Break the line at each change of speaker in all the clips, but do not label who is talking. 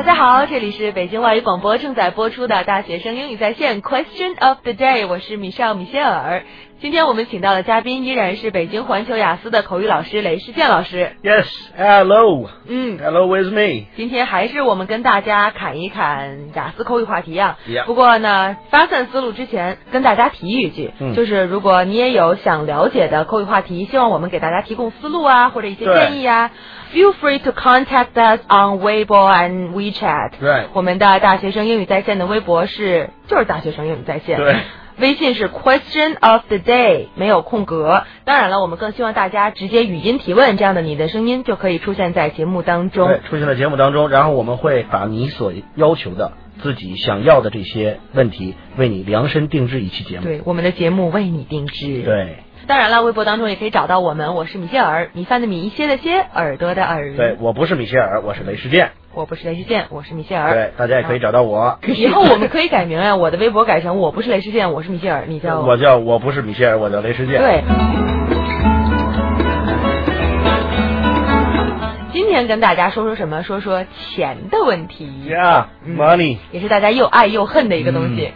家好，这里是北京外语广播正在播出的大学生英语在线 Question of the Day， 我是米歇尔。今天我们请到的嘉宾依然是北京环球雅思的口语老师雷世健老师。
Yes, hello. Hello with me.
今天还是我们跟大家侃一侃雅思口语话题啊。
Yeah.
不过呢，发散思路之前跟大家提一句，就是如果你也有想了解的口语话题，希望我们给大家提供思路啊，或者一些建议啊，Feel free to contact us on Weibo and WeChat。
对，
我们的大学生英语在线的微博就是大学生英语在线。
对。
微信是 Question of the Day， 没有空格。当然了，我们更希望大家直接语音提问，这样的你的声音就可以出现在节目当中。
对，出现在节目当中，然后我们会把你所要求的、自己想要的这些问题，为你量身定制一期节目。
对，我们的节目为你定制。
对。
当然了，微博当中也可以找到我们，我是米歇尔，米饭的米，歇的歇，耳朵的耳。
对，我不是米歇尔，我是雷世健。
我不是雷世健，我是米歇尔。
对，大家也可以找到我。
以后我们可以改名啊，我的微博改成我不是雷世健，我是米歇尔，你叫
我不是米歇尔，我叫雷世健。
对。今天跟大家说什么？说钱的问题。
Yeah, money。
也是大家又爱又恨的一个东西。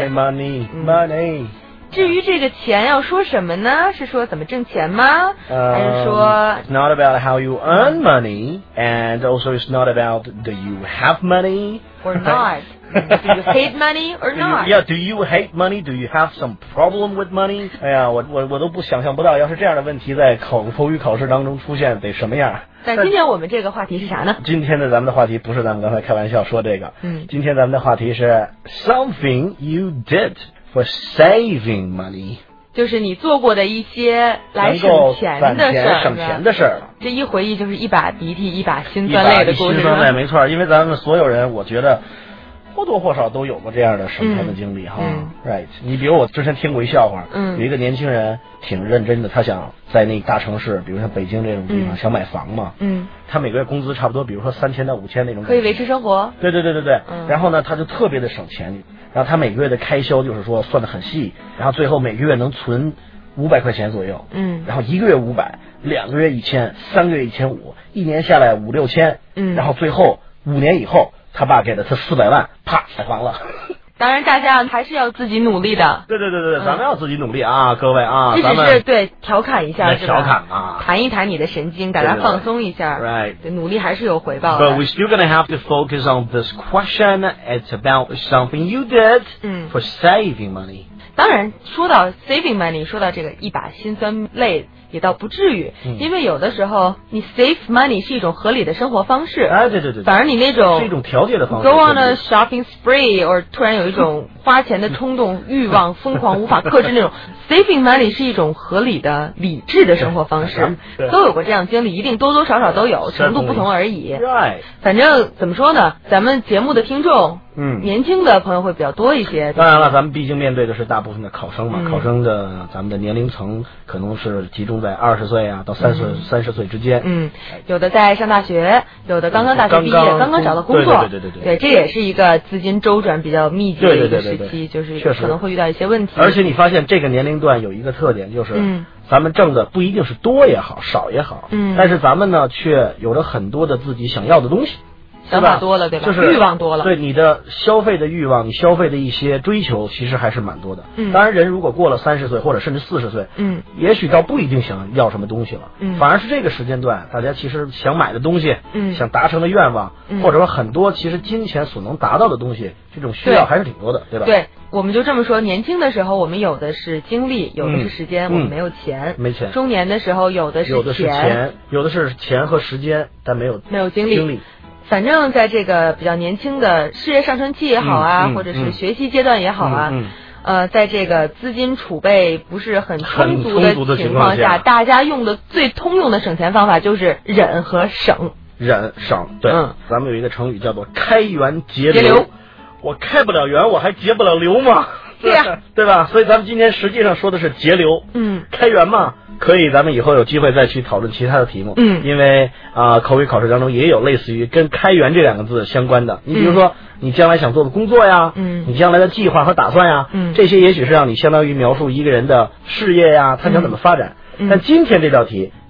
Money。
至于这个钱要说什么呢？是说怎么挣钱吗？还是说
It's not about how you earn money, and also it's not about do you have money
or not. Do you hate money or not?
Yeah, do you hate money? Do you have some problem with money? 哎呀，我都想象不到，要是这样的问题在口语考试当中出现得什么样。
但今天我们这个话题是啥呢？
今天的咱们的话题不是咱们刚才开玩笑说这个，今天咱们的话题是 something you did.For saving money，
就是你做过的一些来省钱的事儿，
省钱的事儿。
这一回忆就是一把鼻涕一把辛酸泪的故事。
辛酸泪，没错，因为咱们所有人，我觉得或多或少都有过这样的省钱的经历哈。Right， 你比如我之前听过一笑话，有一个年轻人挺认真的，他想在那大城市，比如像北京这种地方，想买房嘛。他每个月工资差不多，比如说3000到5000那种，
可以维持生活。对。
然后呢，他就特别的省钱。然后他每个月的开销就是说算得很细，然后最后每个月能存500块钱左右，然后1个月500，2个月1000，3个月1500，一年下来5、6千，然后最后5年以后，他爸给了他400万，啪，买房了。
当然，大家还是要自己努力的。
对，咱们要自己努力啊，各位啊，
这只是对调侃一下，是吧？
调侃啊，
弹一弹你的神经，大家放松一下。
Right，
努力还是有回报的。
But we're still gonna have to focus on this question. It's about something you did for saving money.
当然，说到 saving money， 说到这个一把辛酸泪，也倒不至于，因为有的时候你 save money 是一种合理的生活方式。
对。
反而你那种
是一种调节的方式。
Go on a shopping spree， or 突然有一种花钱的冲动、欲望、疯狂无法克制那种，saving money 是一种合理的、理智的生活方式。都有过这样经历，一定多多少少都有，程度不同而已。
Right。
反正怎么说呢，咱们节目的听众。年轻的朋友会比较多一些。
当然了，咱们毕竟面对的是大部分的考生嘛，考生的咱们的年龄层可能是集中在20岁啊到30岁之间。有
的在上大学，有的刚刚大学毕业，刚刚找到工作。对，这也是一个资金周转比较密集的一个时期，就是可能会遇到一些问题。
而且你发现这个年龄段有一个特点，就是咱们挣的不一定是多也好，少也好，但是咱们呢却有着很多的自己想要的东西。
想法多了，对吧？就是欲望多了。
对，你的消费的欲望，你消费的一些追求，其实还是蛮多的。当然，人如果过了30岁或者甚至40岁，也许倒不一定想要什么东西了。反而是这个时间段，大家其实想买的东西，想达成的愿望，或者说很多其实金钱所能达到的东西，这种需要还是挺多的，对吧？
对，我们就这么说，年轻的时候我们有的是精力，有的是时间，我们没有钱。
没钱。
中年的时候有的是钱，
有的是钱和时间，但没有精力。
反正在这个比较年轻的事业上升期也好啊，或者是学习阶段也好啊，在这个资金储备不是很充足的情况下，大家用的最通用的省钱方法就是忍和省。
忍省，对，咱们有一个成语叫做开源节流。我开不了源，我还节不了流嘛。
对呀，
对吧？所以咱们今天实际上说的是节流。开源嘛，可以，咱们以后有机会再去讨论其他的题目。因为口语考试当中也有类似于跟开源这2个字相关的。你比如说，你将来想做的工作呀，你将来的计划和打算呀，这些也许是让你相当于描述一个人的事业呀，他想怎么发展。但今天这道题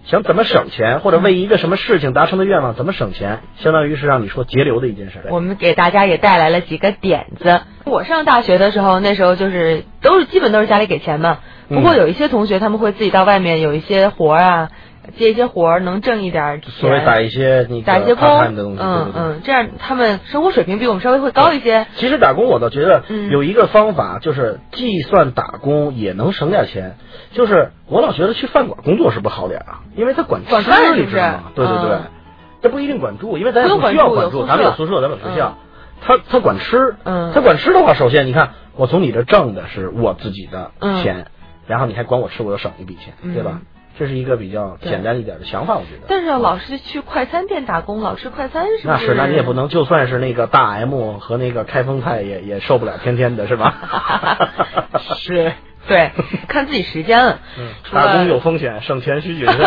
想怎么省钱，或者为一个什么事情达成的愿望怎么省钱，相当于是让你说节流的一件事。
我们给大家也带来了几个点子。我上大学的时候，那时候就是基本都是家里给钱嘛。不过有一些同学他们会自己到外面有一些活啊，接一些活能挣一点钱，
所谓打一些工的东西。
这样他们生活水平比我们稍微会高一些。
其实打工我倒觉得有一个方法，就是既算打工也能省点钱。就是我老觉得去饭馆工作是不是好点啊？因为他管吃，你知道吗？对，这不一定管住，因为咱也不需要管住，咱们有宿舍，咱们有学校。他管吃，他管吃的话，首先你看我从你这挣的是我自己的钱，然后你还管我吃，我又省一笔钱，对吧？这是一个比较简单一点的想法，我觉得。
但是老是去快餐店打工，老吃快餐是不是？
那你也不能，就算是那个大 M 和那个开封菜也受不了天天的是吧？
是，对，看自己时间了。
打工有风险，省钱需谨慎。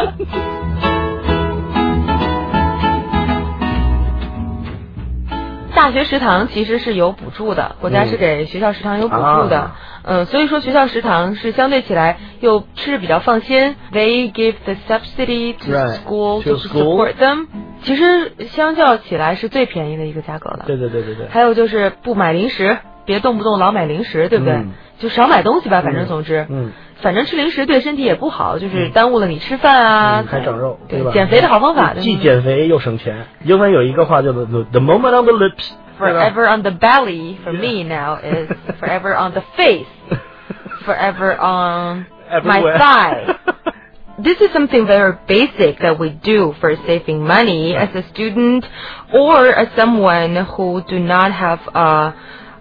大学食堂其实是有补助的，国家是给学校食堂有补助的。所以说学校食堂是相对起来又吃着比较放心。They give the subsidy to school to support them。其实相较起来是最便宜的一个价格了。
对。
还有就是不买零食，别动不动老买零食，对不对？就少买东西吧，反正总之。反正吃零食对身体也不好，就是耽误了你吃饭啊，
还长肉，对吧？
减肥的好方法，
既减肥又省钱。英文有一个话叫做 "The moment on the lips,
forever on the belly." For me now is forever on the face, forever on my thigh. This is something very basic that we do for saving money as a student or as someone who do not have a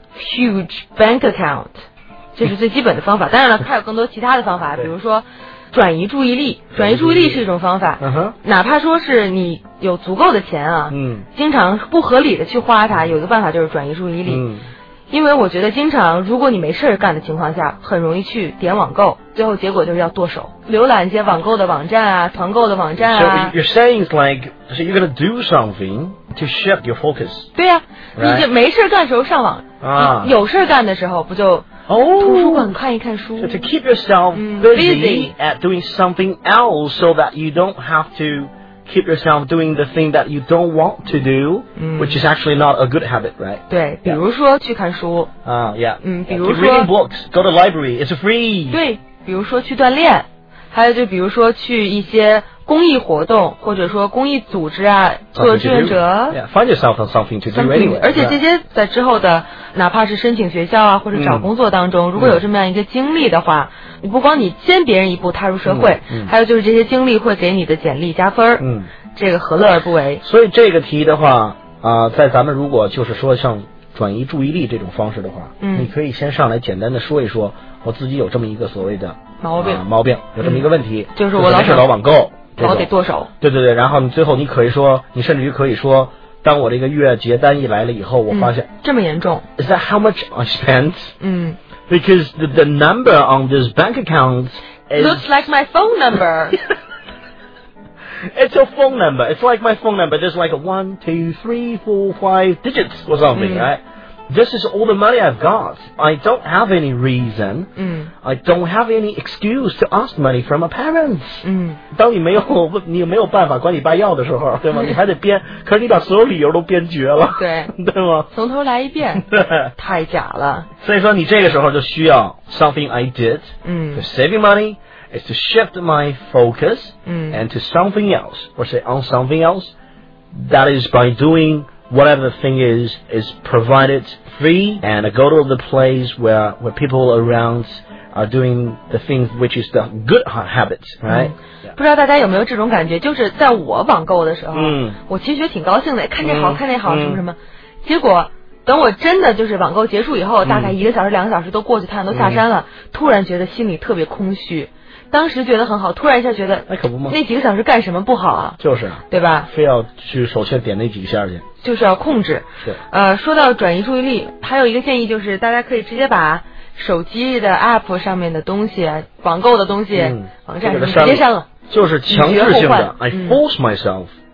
huge bank account. 这是最基本的方法，当然了，还有更多其他的方法，比如说转移注意力。转移注意力是一种方法，哪怕说是你有足够的钱啊，经常不合理的去花它，有一个办法就是转移注意力。因为我觉得经常如果你没事干的情况下，很容易去点网购，最后结果就是要剁手，浏览一些网购的网站啊，团购的网站啊。
So you're saying it's like so you're gonna do something to shift your focus.
对呀，你就没事干的时候上网啊，有事干的时候不就图书馆看一看书。
So to keep yourself busy at doing something else, so that you don't have to keep yourself doing the thing that you don't want to do, which is actually not a good habit, right?
对，比如说去看书。
yeah.
比如说
reading books, go to library, it's free.
对，比如说去锻炼，还有就比如说去一些公益活动，或者说公益组织啊，做志愿者。
Yeah, find yourself on something to do anyway.
而且这些在之后的，哪怕是申请学校啊，或者找工作当中，如果有这么样一个经历的话，你不光你先别人一步踏入社会，还有就是这些经历会给你的简历加分。这个何乐而不为？
所以这个题的话在咱们如果就是说像转移注意力这种方式的话，你可以先上来简单的说一说，我自己有这么一个所谓的毛病，有这么一个问题，
就是我
老网购。
老得剁手。
对，然后你最后你可以说，你甚至于可以说，当我这个月结单一来了以后，我发现
这么严重。
Is that how much I spent? Because the number on this bank account
looks like my phone number.
It's a phone number. It's like my phone number. There's like a 1, 2, 3, 4, 5 digits or something, right? This is all the money I've got. I don't have any reason. I don't have any excuse to ask money from my parents. 当你没有办法管你爸要的时候，对吗？你还得编，可是你把所有理由都编绝了，
对
吗？
从头来一遍，太假了。
所以说你这个时候就需要 something I did for saving money is to shift my focus and to something else, or say on something else. That is by doing whatever the thing is provided free, and I go to the place where people around are doing the things which is the good habits, right?
不知道大家有没有这种感觉，就是在我网购的时候，我其实觉得挺高兴的，看这好看那好什么什么，结果等我真的就是网购结束以后，大概1个小时2个小时都过去，太阳都下山了，突然觉得心里特别空虚。当时觉得很好，突然一下觉得，
那可不吗？
那几个小时干什么不好啊？就是，对吧？
非要去首先点那几个线去，
就是要控制。
对。
说到转移注意力，还有一个建议就是，大家可以直接把手机的 app 上面的东西、网购的东西、网站什么直接删了。
就是强制性的 ，I force myself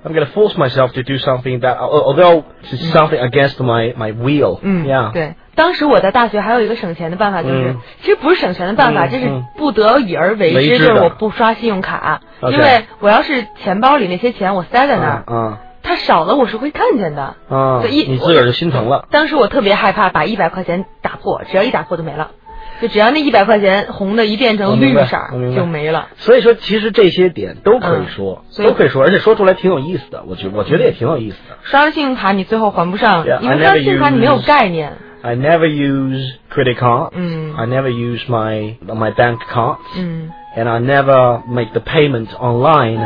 I'm going to force myself to do something that, although it's something against my will.
Yeah. 对。当时我在大学还有一个省钱的办法，就是其实不是省钱的办法，这是不得已而为之，就是我不刷信用卡，因为我要是钱包里那些钱我塞在那儿，它少了我是会看见的，所以
你自个儿就心疼了。
当时我特别害怕把100块钱打破，只要一打破就没了。就只要那100块钱红的一变成绿色就没了。
所以说其实这些点都可以说，都可以说，而且说出来挺有意思的，我觉得也挺有意思的。
刷了信用卡你最后还不上，因为刷信用卡你没有概念。
I never use credit cards. I never use my bank cards. And I never make the payment online.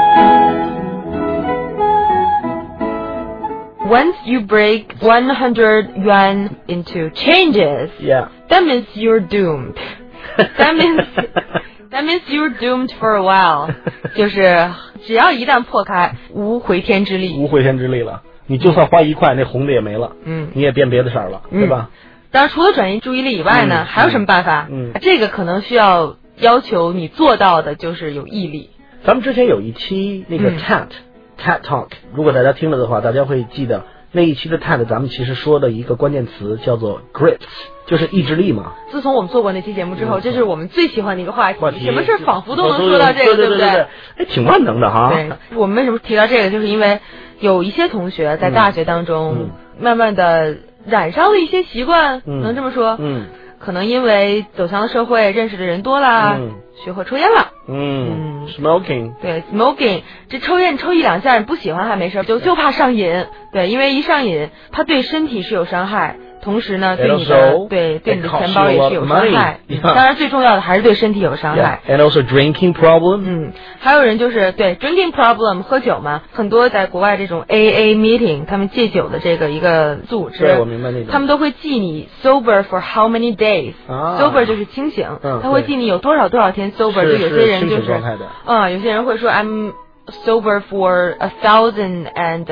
Once you break 100 yuan into changes, that means you're doomed. That means you're doomed for a while. 就是只要一旦破开，无回天之力。
无回天之力了。你就算花1块，那红的也没了。你也变别的色了，对吧？
当然，除了转移注意力以外呢，还有什么办法？这个可能需要求你做到的就是有毅力。
咱们之前有一期那个 TED Talk， 如果大家听了的话，大家会记得那一期的 TED， 咱们其实说的一个关键词叫做 grit， 就是意志力嘛。
自从我们做过那期节目之后，这是我们最喜欢的一个话题。什么事仿佛都能说到这个，对不对？
哎，挺万能的哈。
对，我们为什么提到这个，就是因为有一些同学在大学当中慢慢的染上了一些习惯，能这么说。可能因为走向了社会，认识的人多啦，学会抽烟了。
smoking。
对 ，smoking， 这抽烟抽1-2下你不喜欢还没事，就怕上瘾。对，因为一上瘾，它对身体是有伤害。同时呢，对你的钱包也是有伤害。当然，最重要的还是对身体有伤害。
And also drinking problem。
还有人就是对 drinking problem 喝酒嘛，很多在国外这种 AA meeting， 他们戒酒的这个一个组织，
对，我明白那种。
他们都会记你 sober for how many days。sober 就是清醒，他会记你有多少天 sober。就有些人就是有些人会说 I'm sober for 1,000 and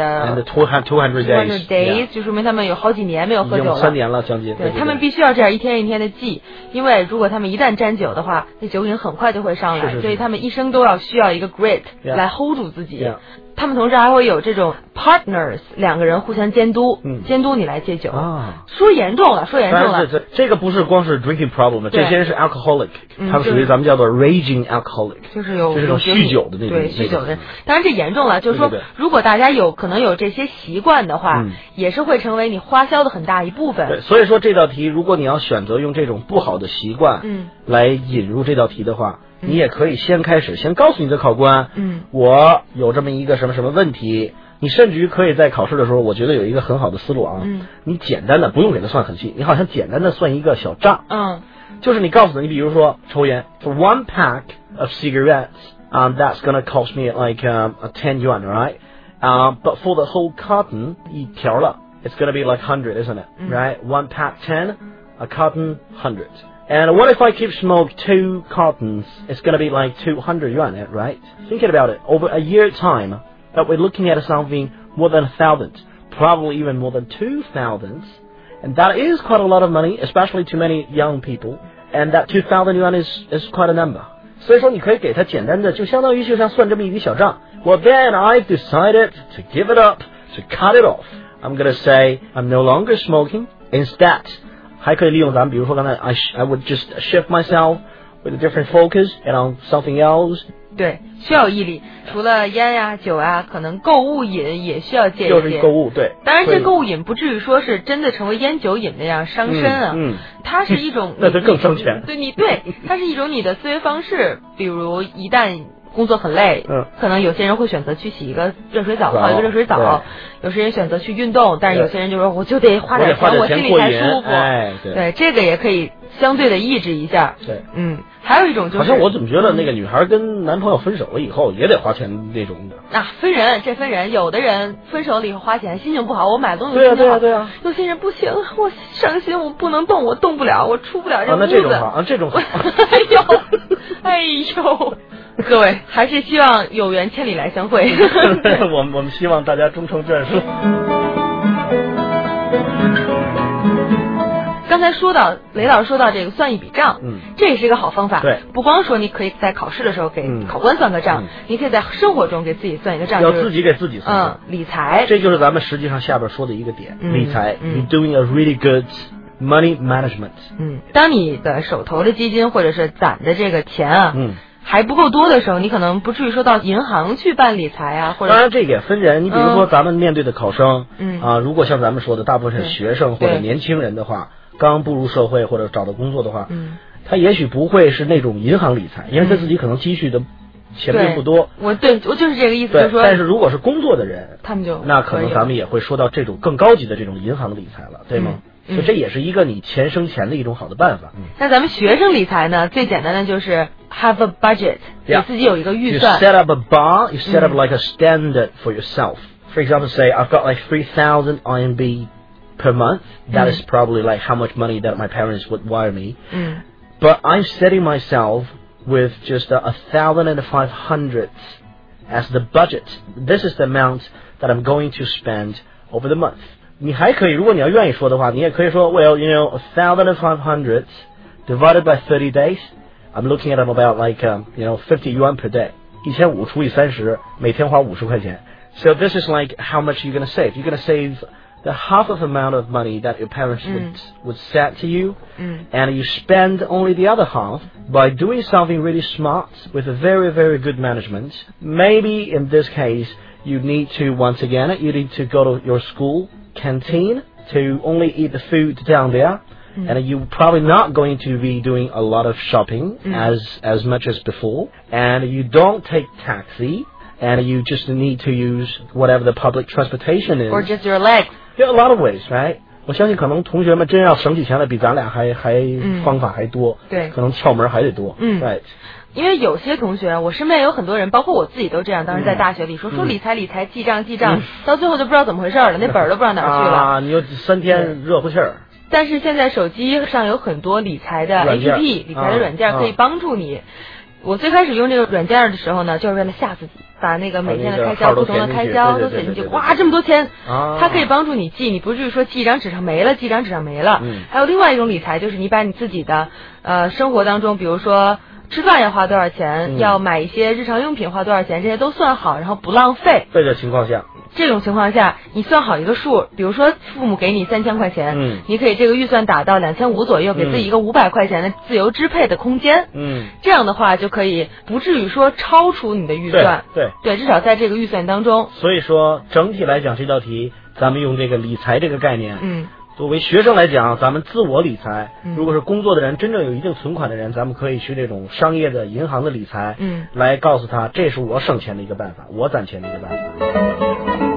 200 days， 就说明他们有好几年没有喝酒了
，3年了将近。
对，他们必须要这样一天一天的记，因为如果他们一旦沾酒的话，那酒瘾很快就会上来，所以他们一生都需要一个 grit 来 hold 住自己。他们同时还会有这种 partners， 2个人互相监督，监督你来戒酒。说严重了。
这个不是光是 drinking problem， 这些人是 alcoholic， 他们属于咱们叫做 raging alcoholic，
就是有
酗酒的那种。
对，酗酒的人。当然这严重了，就是说，如果大家可能有这些习惯的话，也是会成为你花销的很大一部分。
对，所以说这道题，如果你要选择用这种不好的习惯，来引入这道题的话。你也可以先告诉你的考官，我有这么一个什么问题。你甚至于可以在考试的时候，我觉得有一个很好的思路啊，你简单的不用给他算很细，你好像简单的算一个小账，就是你告诉他，你比如说抽烟 ，for one pack of cigarettes, that's gonna cost me like 10 yuan, right? But for the whole carton 一条了 ，it's gonna be like 100, isn't it? Right? One pack 10, a carton 100.And what if I keep smoke 2 cartons? It's going to be like 200 yuan, right? Thinking about it, over a year time, that we're looking at something more than 1,000, probably even more than 2,000. And that is quite a lot of money, especially to many young people. And that 2,000 yuan is quite a number. 所以说你可以给他简单的，就相当于就像算这么一笔小账。Well, then I've decided to give it up, to cut it off. I'm going to say I'm no longer smoking. Instead, 还可以利用咱们，比如说刚才 I would just shift myself with a different focus and on something else。
对，需要毅力。除了烟呀、酒啊，可能购物瘾也需要戒一戒。
就是购物，对。
当然，这购物瘾不至于说是真的成为烟酒瘾那样伤身啊。它是一种，
那就更伤钱。
对，它是一种你的思维方式。比如一旦工作很累，可能有些人会选择去洗一个热水澡，泡一个热水澡；有些人选择去运动，但是有些人就说我就得花点钱，我心里才舒服。对，这个也可以相对的抑制一下。
对，
还有一种就是，
好像我怎么觉得那个女孩跟男朋友分手了以后也得花钱那种的。
分人，有的人分手了以后花钱，心情不好，我买东西
心情好。对啊。
有些人不行，我伤心，我不能动，我动不了，我出不了这屋子。
那这种好，这种好。
哎呦。各位，还是希望有缘千里来相会。
我们希望大家终成眷属。
刚才才雷老师说到这个算一笔账，这也是一个好方法。
对，
不光说你可以在考试的时候给考官算个账，你可以在生活中给自己算一个账，
要自己给自己算账。
理财，
这就是咱们实际上下边说的一个点，理财。You're doing a really good money management。
当你的手头的基金或者是攒的这个钱啊，还不够多的时候，你可能不至于说到银行去办理财啊，或者
当然这也分人。你比如说咱们面对的考生，如果像咱们说的大部分是学生或者年轻人的话，刚步入社会或者找到工作的话，他也许不会是那种银行理财，因为他自己可能积蓄的钱并不多。
我就是这个意思，就是说，
但是如果是工作的人，
他们就
那可能咱们也会说到这种更高级的这种银行理财了，对吗？所以这也是一个你钱生钱的一种好的办法。
那咱们学生理财呢，最简单的就是 have a budget， 给自己有一个预算。
You set up a bar, you set up like a standard for yourself. For example, say I've got like 3,000 RMB per month. That is probably like how much money that my parents would wire me. But I'm setting myself with just 1,500 as the budget. This is the amount that I'm going to spend over the month. 你还可以，如果你要愿意说的话，你也可以说 well, 1,500 divided by 30 days. I'm looking at about like 50 yuan per day. 1,500除以30，每天花50块钱。So this is like how much you're going to save. You're going to save the half of the amount of money that your parents would set to you, and you spend only the other half by doing something really smart with a very, very good management. Maybe in this case, you need to, once again, you need to go to your school canteen to only eat the food down there, and you're probably not going to be doing a lot of shopping as much as before, and you don't take taxi, and you just need to use whatever the public transportation is.
Or just your legs.
There are a lot of ways, right? 我相信可能同学们真要省起钱来，比咱俩还方法还多，
对，
可能窍门还得多，right？
因为有些同学，我身边有很多人，包括我自己都这样。当时在大学里说理财，记账，到最后就不知道怎么回事了，那本儿都不知道哪儿去了。
啊，你有3天热乎气儿。
但是现在手机上有很多理财的 APP， 理财的软件可以帮助你。我最开始用这个软件的时候呢，就是为了吓自己，把那个每天的开销、不同的开销都写进去。哇，这么多钱！它可以帮助你记，你不至于说记一张纸上没了。还有另外一种理财，就是你把你自己的生活当中，比如说吃饭要花多少钱，要买一些日常用品花多少钱，这些都算好，然后不浪费。这种情况下，你算好一个数，比如说父母给你3000块钱，你可以这个预算打到2500左右，给自己一个500块钱的自由支配的空间。这样的话就可以不至于说超出你的预算。对，至少在这个预算当中。
所以说整体来讲，这道题咱们用这个理财这个概念，作为学生来讲，咱们自我理财；如果是工作的人，真正有一定存款的人，咱们可以去这种商业的银行的理财，来告诉他这是我省钱的一个办法，我攒钱的一个办法。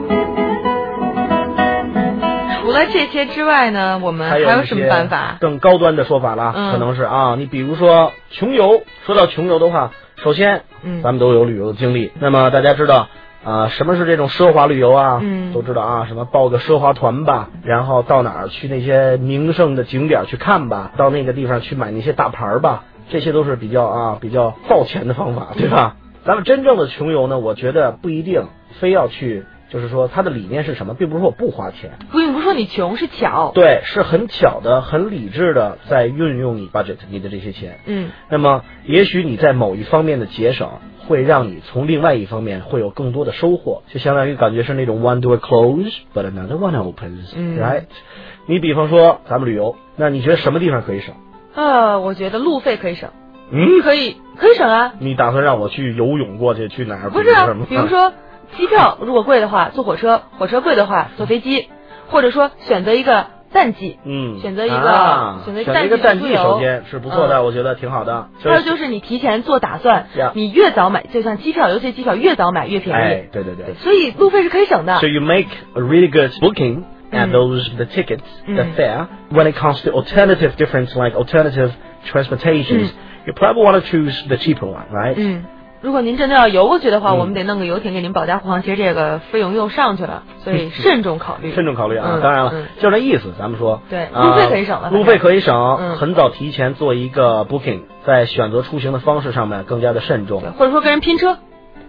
除了这些之外呢，我们还有什么办法？
更高端的说法了，可能是你比如说穷游。说到穷游的话，首先，咱们都有旅游的经历。那么大家知道什么是这种奢华旅游啊？都知道什么报个奢华团吧，然后到哪儿去那些名胜的景点去看吧，到那个地方去买那些大牌吧，这些都是比较造钱的方法，对吧？咱们真正的穷游呢，我觉得不一定非要去。就是说它的理念是什么，并不是说我不花钱，
并不是说你穷，是巧。
对，是很巧的，很理智的在运用你 budget 你的这些钱。那么也许你在某一方面的节省会让你从另外一方面会有更多的收获，就相当于感觉是那种 one door close but another one opens， right？ 你比方说咱们旅游，那你觉得什么地方可以省？
我觉得路费可以省。可以省啊。
你打算让我去游泳过去，去哪儿？
不是啊，比如说机票如果贵的话，坐火车；火车贵的话，坐飞机，或者说选择一个淡季，选择一个
淡季，首先是不错的，我觉得挺好的。
还有就是你提前做打算，你越早买，就像机票，尤其机票越早买越便宜。
对。
所以路费是可以省的。
So you make a really good booking at the tickets, the fare. When it comes to alternative transportations, you probably want to choose the cheaper one, right?
如果您真的要游过去的话，我们得弄个游艇给您保驾护航，其实这个费用又上去了，所以慎重考虑。
当然了，就这意思，咱们说，
对，路费可以省了。
路费可以省，很早提前做一个 booking， 在选择出行的方式上面更加的慎重，
或者说跟人拼车。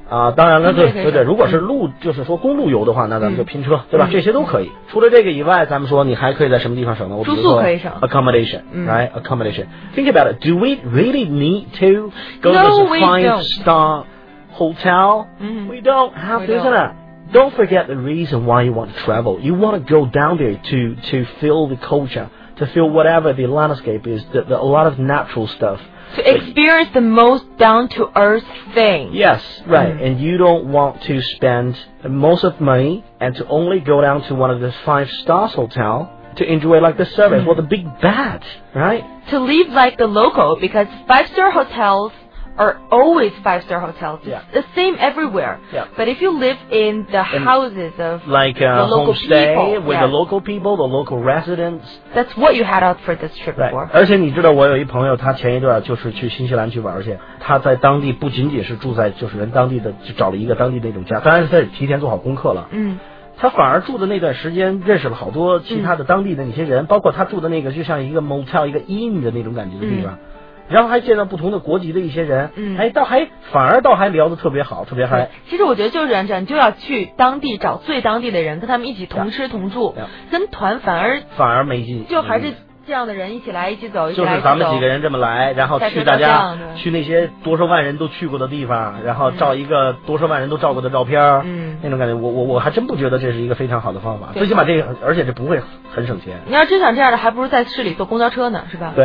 当然了，对，如果是就是说公路游的话，那咱们就拼车，对吧？这些都可以。除了这个以外，咱们说你还可以在什么地方省呢？
住宿可以省
，accommodation， right? Accommodation. Think about it. Do we really need to go to a 5-star hotel? We don't have to, isn't it? Don't forget the reason why you want to travel. You want to go down there to feel the culture, to feel whatever the landscape is, a lot of natural stuff.
To experience the most down-to-earth thing.
Yes, right. And you don't want to spend most of money and to only go down to one of the 5-star hotel to enjoy like the service or the big bad, right?
To live like the local, because 5-star hotels are always 5-star hotels. It's the same everywhere.
Yeah.
But if you live in the houses of
like
the local
homestay
people,
with the local people, the local residents.
That's what you had out for this trip for.
而且你知道，我有一朋友，他前一段就是去新西兰去玩去，他在当地不仅仅是住在就是人当地的，就找了一个当地那种家，当然是他也提前做好功课了。他反而住的那段时间认识了好多其他的当地的那些人，包括他住的那个就像一个 motel 一个 inn 的那种感觉的地方。然后还见到不同的国籍的一些人，反而还聊得特别好，特别嗨。
其实我觉得就是这样，你就要去当地找最当地的人，跟他们一起同吃同住，跟团反而
没劲，
就还是这样的人一起来一起走，
就是咱们几个人这么来，然后去大家去那些多少万人都去过的地方，然后照一个多少万人都照过的照片，那种感觉，我还真不觉得这是一个非常好的方法，最起码这个，而且这不会很省钱。
你要真想这样的，还不如在市里坐公交车呢，是吧？
对。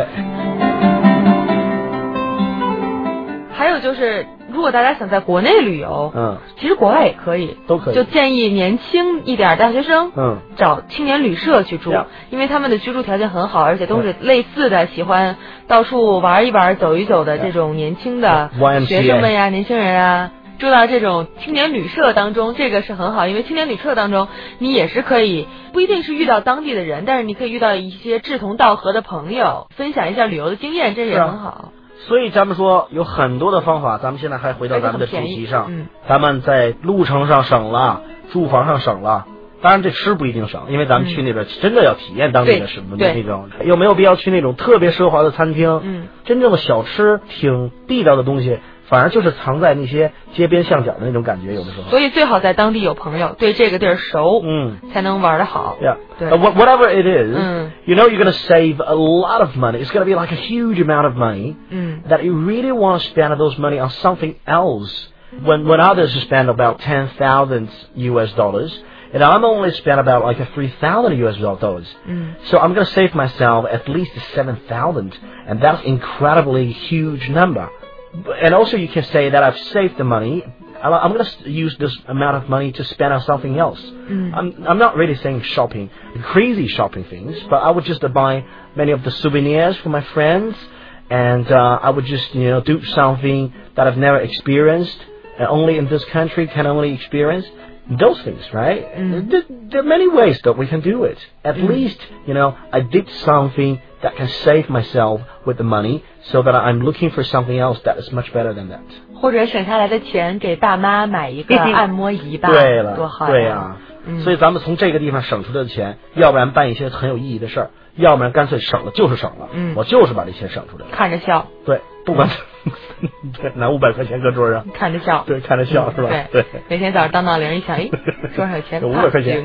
还有就是，如果大家想在国内旅游，其实国外也可以，
都可以。
就建议年轻一点大学生，找青年旅社去住，因为他们的居住条件很好，而且都是类似的，喜欢到处玩一玩、走一走的这种年轻的学生们呀、年轻人啊，住到这种青年旅社当中，这个是很好，因为青年旅社当中，你也是可以不一定是遇到当地的人，但是你可以遇到一些志同道合的朋友，分享一下旅游的经验，这也很好。
所以咱们说有很多的方法，咱们现在还回到咱们的主题上，咱们在路程上省了，住房上省了，当然这吃不一定省，因为咱们去那边真的要体验当地的什么那种，又没有必要去那种特别奢华的餐厅，真正的小吃挺地道的东西，反而就是藏在那些街边巷角的那种感觉，有的时候。
所以最好在当地有朋友，对这个地儿熟，才能玩得好。
Yeah. Whatever it is, you know you're going to save a lot of money. It's going to be like a huge amount of money that you really want to spend those money on something else. When others spend about $10,000 US, and I'm only spent about like $3,000 US. So I'm going to save myself at least $7,000, and that's incredibly huge number. And also you can say that I've saved the money. I'm going to use this amount of money to spend on something else. I'm not really saying shopping, crazy shopping things, but I would just buy many of the souvenirs for my friends, and I would just, do something that I've never experienced, and only in this country can only experience. Those things, right? There are many ways that we can do it. At least, I did something that can save myself with the money so that I'm looking for something else that is much better than that.
或者省下来的钱给爸妈买一个按摩仪吧。
对了，
多好呀！
对呀，所以咱们从这个地方省出来的钱，要不然办一些很有意义的事儿，要不然干脆省了就是省了。我就是把这钱省出来了。
看着笑。
对，不管拿500块钱搁桌上，
看着笑。
对，看着笑是吧？
对。每天早上当铃一响，桌上有钱，
有500块钱。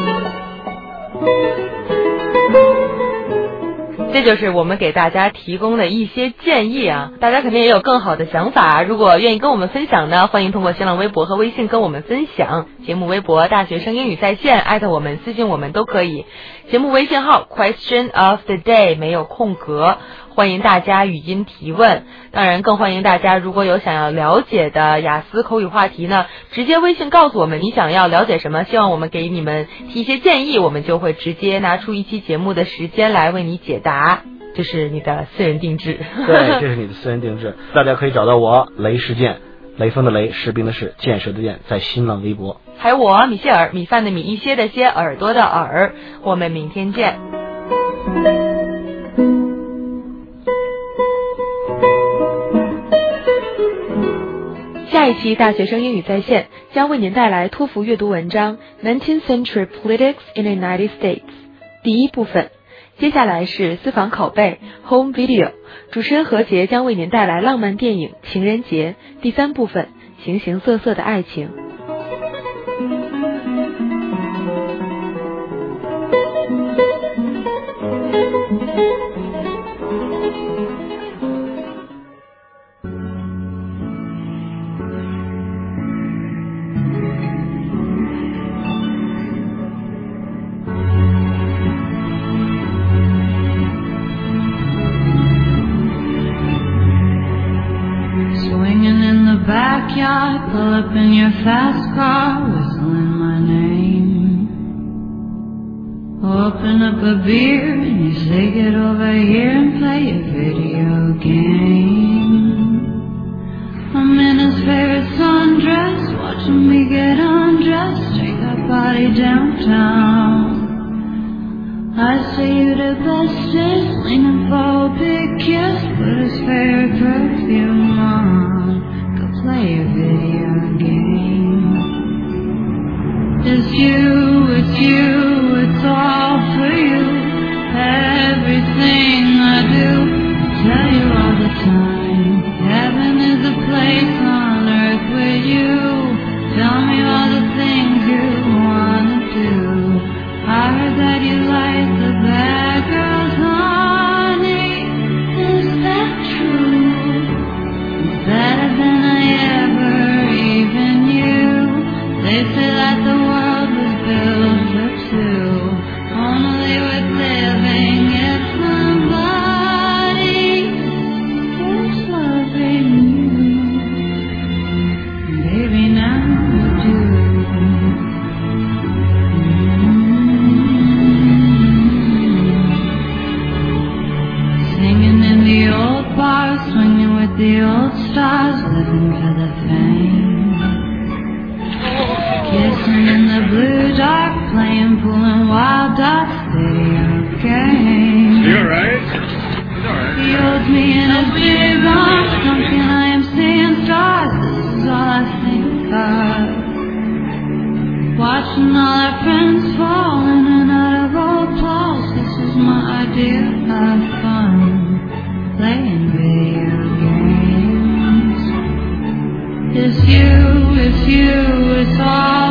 这就是我们给大家提供的一些建议啊，大家肯定也有更好的想法，如果愿意跟我们分享呢，欢迎通过新浪微博和微信跟我们分享。节目微博大学生英语在线，艾特我们私信我们都可以。节目微信号 Question of the Day 没有空格，欢迎大家语音提问。当然更欢迎大家如果有想要了解的雅思口语话题呢，直接微信告诉我们你想要了解什么，希望我们给你们提一些建议，我们就会直接拿出一期节目的时间来为你解答，这是你的私人定制。
对，这是你的私人定制。大家可以找到我雷士健，雷锋的雷，士兵的士，箭矢的箭，在新浪微博。
还有我米歇尔，米饭的米，一些的些，耳朵的耳。我们明天见。下一期大学生英语在线将为您带来托福阅读文章 19th Century Politics in the United States 第一部分。接下来是私房拷贝 Home Video， 主持人何洁将为您带来浪漫电影情人节第三部分， 形形色色的爱情。
Backyard, pull up in your fast car, whistling my name. Open up a beer and you say get over here and play a video game. I'm in his favorite sundress, watching me get undressed, take that body downtown. I say you the bestest, leaning for a big kiss, put his favorite perfume on. Play a video game. It's you, it's all for you. Everything I do, tell you all the time. Heaven is a place on earth with you. Tell me all the things you wanna do. I heard that you like the bad girls, honey. Is that true? It's better than they say that the world was built for two, only worth living if somebody is loving you. Baby, now you do. Singing in the old bars, swinging with the old stars, living for the fame. Kissing in the blue dark, playing pool and wild dots, video games.
You alright?
He holds me in his big arms, thinking I am seeing stars. This is all I think of. Watching all our friends fall in and out of old clothes. This is my idea of fun, playing video games. It's you, it's all